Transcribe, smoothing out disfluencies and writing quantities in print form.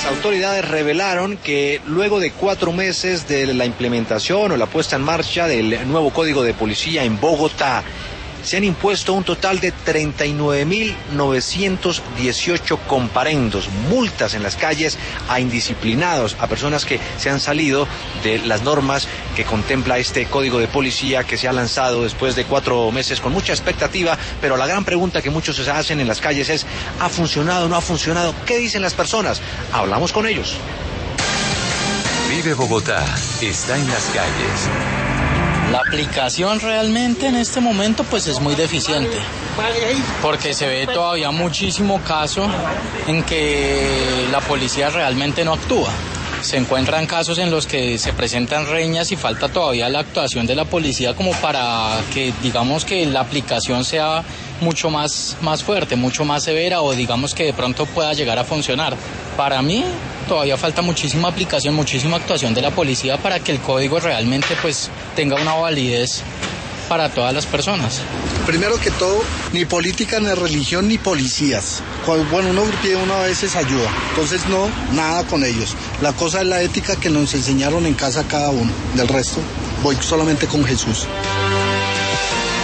autoridades revelaron que luego de 4 meses de la implementación o la puesta en marcha del nuevo Código de Policía en Bogotá, se han impuesto un total de 39.918 comparendos, multas en las calles a indisciplinados, a personas que se han salido de las normas que contempla este Código de Policía que se ha lanzado después de 4 meses con mucha expectativa, pero la gran pregunta que muchos se hacen en las calles es: ¿ha funcionado, no ha funcionado? ¿Qué dicen las personas? Hablamos con ellos. Vive Bogotá, está en las calles. La aplicación realmente en este momento pues es muy deficiente, porque se ve todavía muchísimo caso en que la policía realmente no actúa. Se encuentran casos en los que se presentan reñas y falta todavía la actuación de la policía como para que digamos que la aplicación sea mucho más fuerte, mucho más severa, o digamos que de pronto pueda llegar a funcionar. Para mí todavía falta muchísima aplicación, muchísima actuación de la policía para que el código realmente pues tenga una validez para todas las personas. Primero que todo, ni política, ni religión, ni policías. Bueno, uno pide a veces ayuda, entonces no, nada con ellos. La cosa es la ética que nos enseñaron en casa cada uno. Del resto, voy solamente con Jesús.